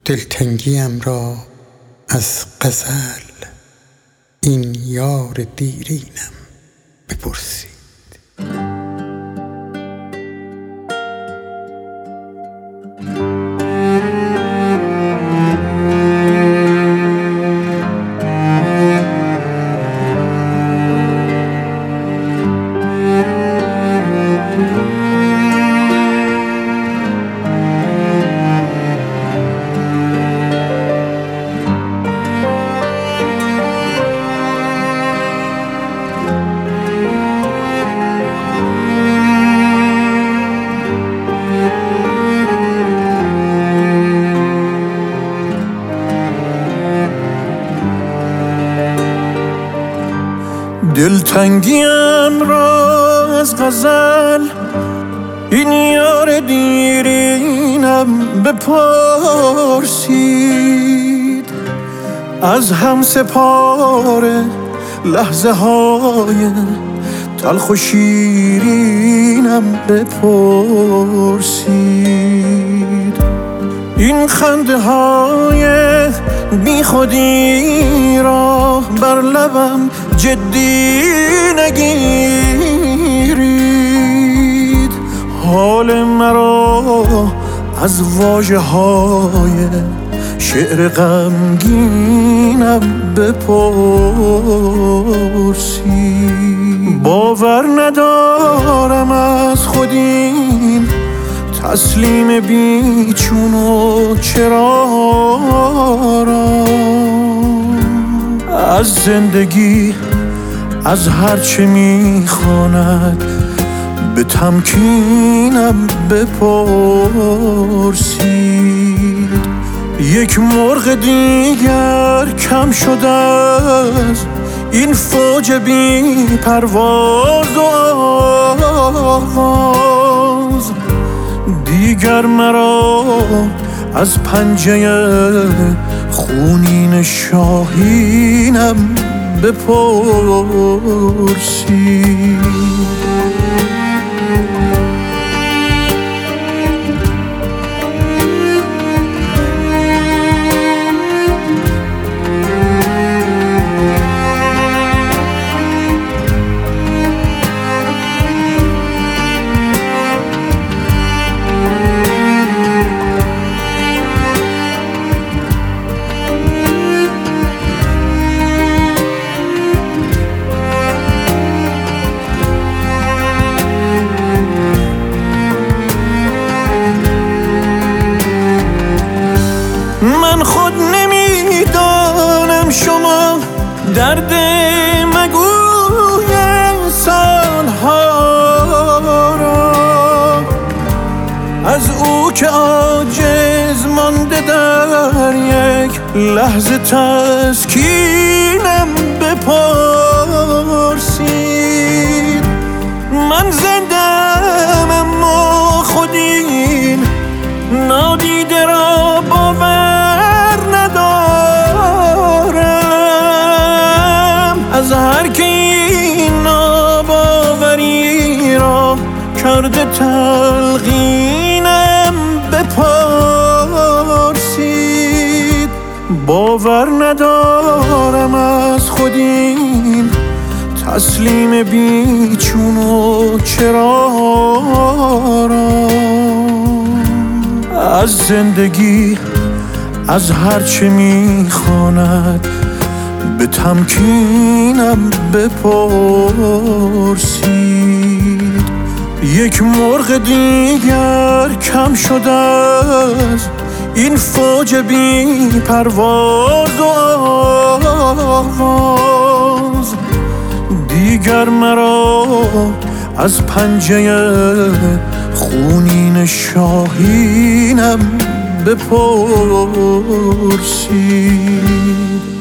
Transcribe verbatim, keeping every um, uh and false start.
دلتنگیم را از غزل این یار دیرینم بپرسید. دلتنگیم را از غزل این یار دیرینم بپرسید. از هم سپار لحظه های تلخ و شیرینم بپرسید. این خنده های بی خودی را بر لبم جدی نگیرید. حال مرا از واژه های شعر غمگینم بپرسید. باور ندارم از خودین تسلیم بیچون و چرا را از زندگی از هرچه میخواند به تمکینم بپرسید. یک مرغ دیگر کم شده از این فوج بی پرواز و آواز. دیگر مرا از پنجه خونین شاهینم بپرسید. من خود نمیدانم شما درد مگوی سالها را از او که عاجز مانده در یک لحظه تسکینم بپرسید. من زندم اما خودین نادیده را باور ندارم. از هر که این ناباوری را کرده تلقینم بپرسید. باور ندارم از خودین تسلیم بیچون و چرا را از زندگی از هرچه میخواند به تمکینم بپرسید. یک مرغ دیگر کم شده از این فوج بی پرواز و آواز. دیگر مرا از پنجه خونین شاهینم بپرسید.